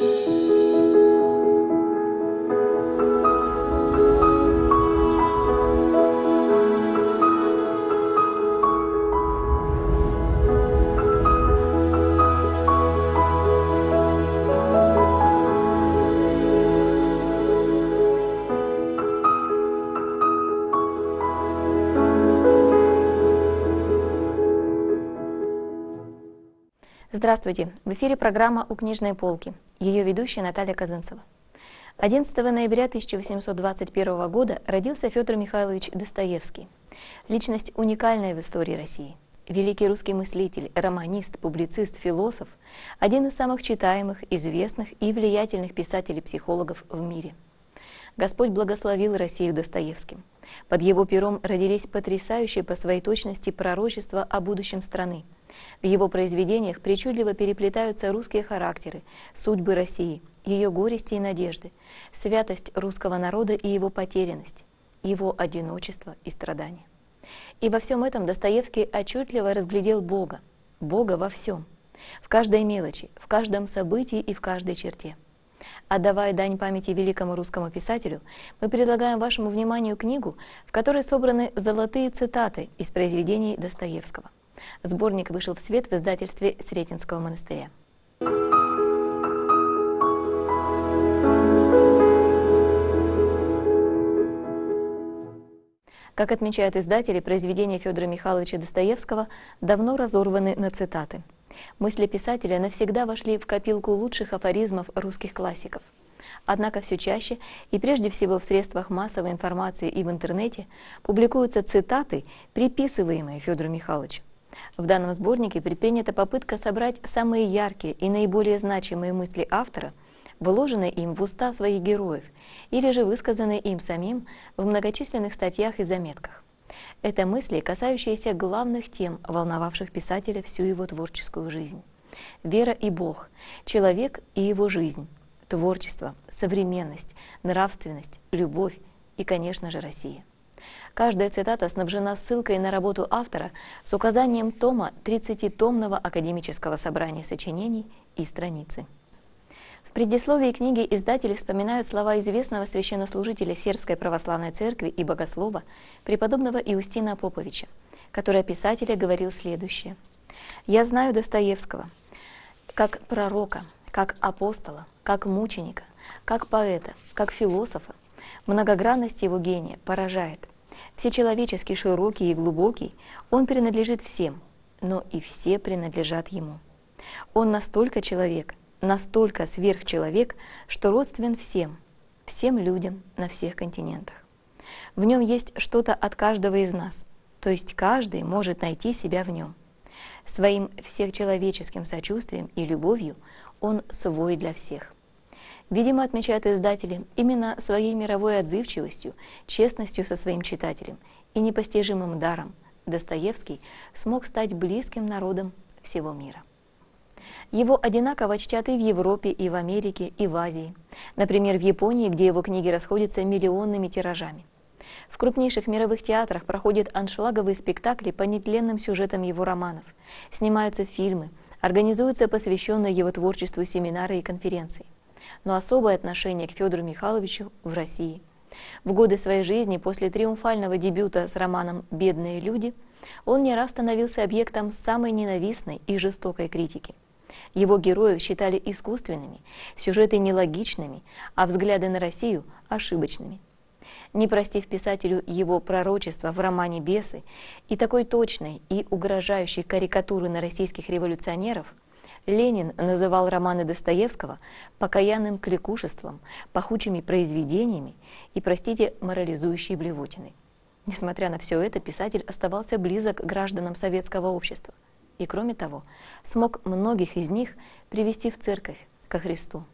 Здравствуйте! В эфире программа «У книжной полки». Ее ведущая Наталья Казанцева. 11 ноября 1821 года родился Федор Михайлович Достоевский. Личность уникальная в истории России. Великий русский мыслитель, романист, публицист, философ, один из самых читаемых, известных и влиятельных писателей-психологов в мире. Господь благословил Россию Достоевским. Под его пером родились потрясающие по своей точности пророчества о будущем страны. В его произведениях причудливо переплетаются русские характеры, судьбы России, ее горести и надежды, святость русского народа и его потерянность, его одиночество и страдания. И во всем этом Достоевский отчетливо разглядел Бога, Бога во всем, в каждой мелочи, в каждом событии и в каждой черте. Отдавая дань памяти великому русскому писателю, мы предлагаем вашему вниманию книгу, в которой собраны золотые цитаты из произведений Достоевского. Сборник вышел в свет в издательстве Сретенского монастыря. Как отмечают издатели, произведения Федора Михайловича Достоевского давно разорваны на цитаты. Мысли писателя навсегда вошли в копилку лучших афоризмов русских классиков. Однако все чаще, и прежде всего в средствах массовой информации и в интернете, публикуются цитаты, приписываемые Федору Михайловичу. В данном сборнике предпринята попытка собрать самые яркие и наиболее значимые мысли автора, вложенные им в уста своих героев, или же высказанные им самим в многочисленных статьях и заметках. Это мысли, касающиеся главных тем, волновавших писателя всю его творческую жизнь. Вера и Бог, человек и его жизнь, творчество, современность, нравственность, любовь и, конечно же, Россия. Каждая цитата снабжена ссылкой на работу автора с указанием тома 30-томного академического собрания сочинений и страницы. В предисловии книги издатели вспоминают слова известного священнослужителя Сербской православной церкви и богослова преподобного Иустина Поповича, который о писателе говорил следующее. «Я знаю Достоевского как пророка, как апостола, как мученика, как поэта, как философа. Многогранность его гения поражает. Всечеловеческий, широкий и глубокий, он принадлежит всем, но и все принадлежат ему. Он настолько человек, настолько сверхчеловек, что родствен всем, всем людям на всех континентах. В нем есть что-то от каждого из нас, то есть каждый может найти себя в нем. Своим всечеловеческим сочувствием и любовью он свой для всех». Видимо, отмечают издатели, именно своей мировой отзывчивостью, честностью со своим читателем и непостижимым даром Достоевский смог стать близким народом всего мира. Его одинаково чтят и в Европе, и в Америке, и в Азии. Например, в Японии, где его книги расходятся миллионными тиражами. В крупнейших мировых театрах проходят аншлаговые спектакли по нетленным сюжетам его романов, снимаются фильмы, организуются посвященные его творчеству семинары и конференции. Но особое отношение к Федору Михайловичу в России. В годы своей жизни, после триумфального дебюта с романом «Бедные люди», он не раз становился объектом самой ненавистной и жестокой критики. Его героев считали искусственными, сюжеты нелогичными, а взгляды на Россию – ошибочными. Не простив писателю его пророчества в романе «Бесы» и такой точной и угрожающей карикатуры на российских революционеров, Ленин называл романы Достоевского покаянным кликушеством, пахучими произведениями и, простите, морализующей блевотиной. Несмотря на все это, писатель оставался близок к гражданам советского общества и, кроме того, смог многих из них привести в церковь, ко Христу.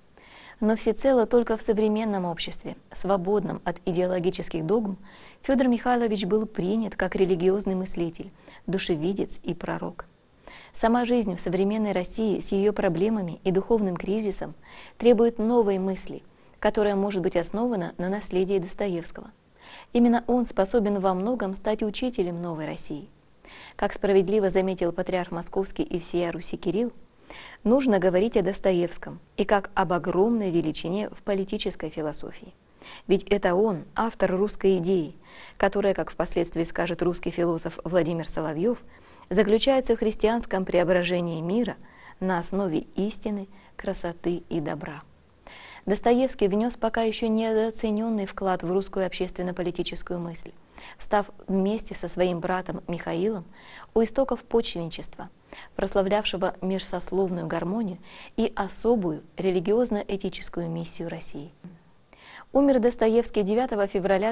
Но всецело только в современном обществе, свободном от идеологических догм, Федор Михайлович был принят как религиозный мыслитель, душевидец и пророк. Сама жизнь в современной России с ее проблемами и духовным кризисом требует новой мысли, которая может быть основана на наследии Достоевского. Именно он способен во многом стать учителем новой России. Как справедливо заметил патриарх Московский и всея Руси Кирилл, Нужно говорить о Достоевском и как об огромной величине в политической философии. Ведь это он, автор русской идеи, которая, как впоследствии скажет русский философ Владимир Соловьев, заключается в христианском преображении мира на основе истины, красоты и добра. Достоевский внес пока еще недооцененный вклад в русскую общественно-политическую мысль, став вместе со своим братом Михаилом у истоков почвенничества, прославлявшего межсословную гармонию и особую религиозно-этическую миссию России. Умер Достоевский 9 февраля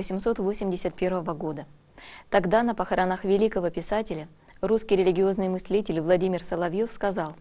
1881 года. Тогда на похоронах великого писателя русский религиозный мыслитель Владимир Соловьев сказал: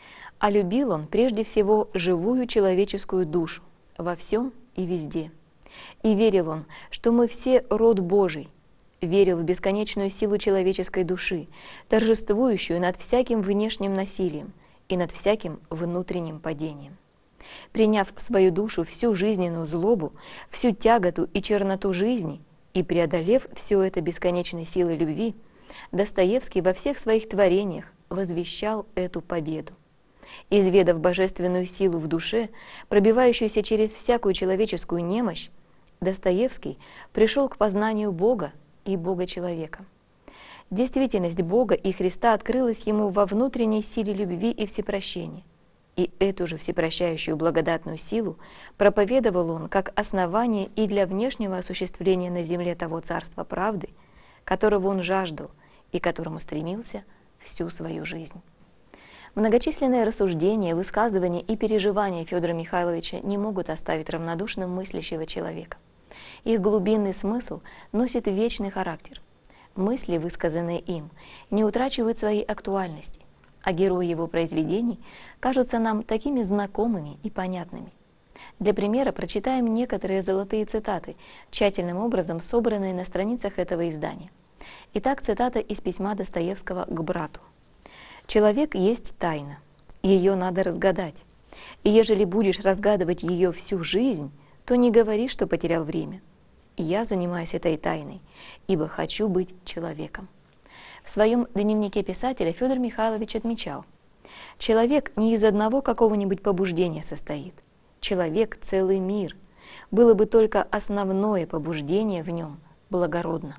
«А любил он прежде всего живую человеческую душу во всем и везде. И верил он, что мы все род Божий, верил в бесконечную силу человеческой души, торжествующую над всяким внешним насилием и над всяким внутренним падением. Приняв в свою душу всю жизненную злобу, всю тяготу и черноту жизни и преодолев все это бесконечной силой любви, Достоевский во всех своих творениях возвещал эту победу. Изведав божественную силу в душе, пробивающуюся через всякую человеческую немощь, Достоевский пришел к познанию Бога и Бога-человека. Действительность Бога и Христа открылась ему во внутренней силе любви и всепрощения. И эту же всепрощающую благодатную силу проповедовал он как основание и для внешнего осуществления на земле того царства правды, которого он жаждал и к которому стремился всю свою жизнь. Многочисленные рассуждения, высказывания и переживания Федора Михайловича не могут оставить равнодушным мыслящего человека. Их глубинный смысл носит вечный характер. Мысли, высказанные им, не утрачивают своей актуальности, а герои его произведений кажутся нам такими знакомыми и понятными. Для примера прочитаем некоторые золотые цитаты, тщательным образом собранные на страницах этого издания. Итак, цитата из письма Достоевского к брату. «Человек есть тайна, ее надо разгадать. И ежели будешь разгадывать ее всю жизнь, то не говори, что потерял время. Я занимаюсь этой тайной, ибо хочу быть человеком». В своем дневнике писателя Федор Михайлович отмечал: «Человек не из одного какого-нибудь побуждения состоит. Человек — целый мир. Было бы только основное побуждение в нем благородно».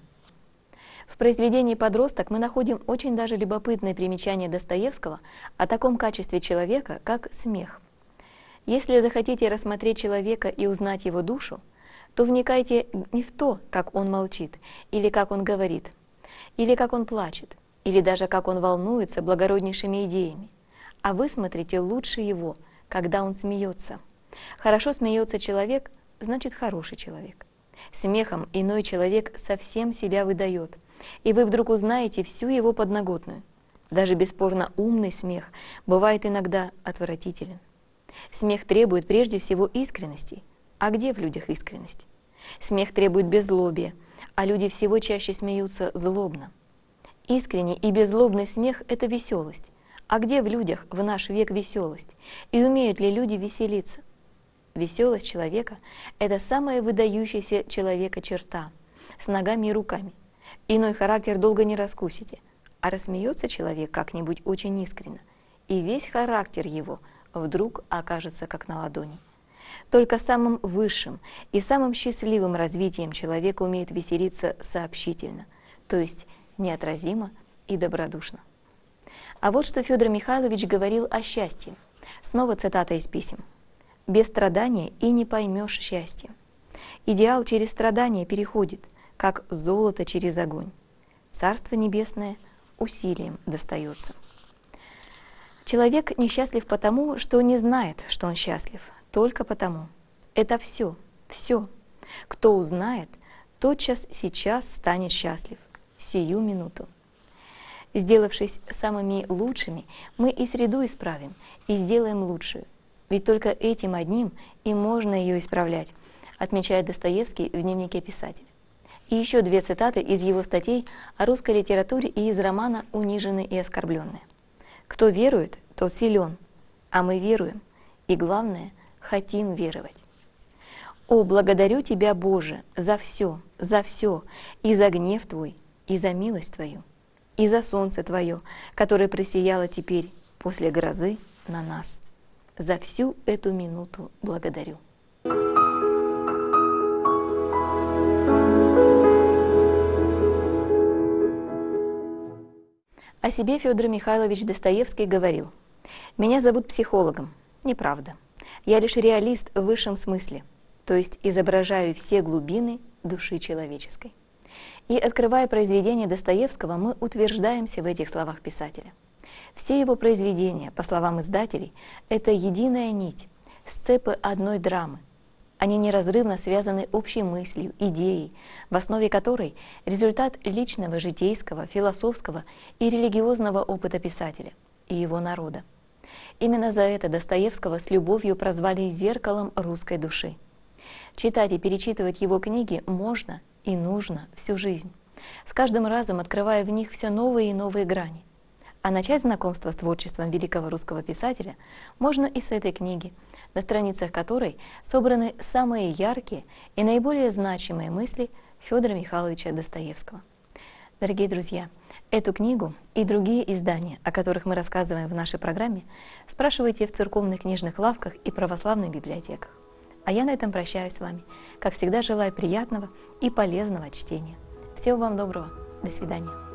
В произведении «Подросток» мы находим очень даже любопытное примечание Достоевского о таком качестве человека, как смех. Если захотите рассмотреть человека и узнать его душу, то вникайте не в то, как он молчит, или как он говорит, или как он плачет, или даже как он волнуется благороднейшими идеями, а вы смотрите лучше его, когда он смеется. Хорошо смеется человек, значит хороший человек. Смехом иной человек совсем себя выдает, и вы вдруг узнаете всю его подноготную. Даже бесспорно умный смех бывает иногда отвратителен. Смех требует прежде всего искренности. А где в людях искренность? Смех требует беззлобия, а люди всего чаще смеются злобно. Искренний и беззлобный смех – это веселость. А где в людях в наш век веселость? И умеют ли люди веселиться? Веселость человека – это самая выдающаяся человека черта, с ногами и руками. Иной характер долго не раскусите, а рассмеется человек как-нибудь очень искренно, и весь характер его вдруг окажется как на ладони. Только самым высшим и самым счастливым развитием человек умеет веселиться сообщительно, то есть неотразимо и добродушно. А вот что Федор Михайлович говорил о счастье. Снова цитата из писем. «Без страдания и не поймешь счастья. Идеал через страдания переходит, как золото через огонь. Царство небесное усилием достается». Человек несчастлив потому, что не знает, что он счастлив, только потому. Это все, все. Кто узнает, тотчас сейчас станет счастлив, сию минуту. Сделавшись самыми лучшими, мы и среду исправим, и сделаем лучшую. Ведь только этим одним и можно ее исправлять, отмечает Достоевский в дневнике писателя. И еще две цитаты из его статей о русской литературе и из романа «Униженные и оскорбленные». «Кто верует, тот силен, а мы веруем, и, главное, хотим веровать. О, благодарю Тебя, Боже, за все, и за гнев Твой, и за милость Твою, и за солнце Твое, которое просияло теперь, после грозы на нас. За всю эту минуту благодарю. О себе Федор Михайлович Достоевский говорил: «Меня зовут психологом». Неправда. Я лишь реалист в высшем смысле, то есть изображаю все глубины души человеческой. И, открывая произведения Достоевского, мы утверждаемся в этих словах писателя. Все его произведения, по словам издателей, это единая нить, сцепы одной драмы. Они неразрывно связаны общей мыслью, идеей, в основе которой результат личного, житейского, философского и религиозного опыта писателя и его народа. Именно за это Достоевского с любовью прозвали «зеркалом русской души». Читать и перечитывать его книги можно и нужно всю жизнь, с каждым разом открывая в них все новые и новые грани. А начать знакомство с творчеством великого русского писателя можно и с этой книги, на страницах которой собраны самые яркие и наиболее значимые мысли Федора Михайловича Достоевского. Дорогие друзья, эту книгу и другие издания, о которых мы рассказываем в нашей программе, спрашивайте в церковных книжных лавках и православных библиотеках. А я на этом прощаюсь с вами. Как всегда, желаю приятного и полезного чтения. Всего вам доброго. До свидания.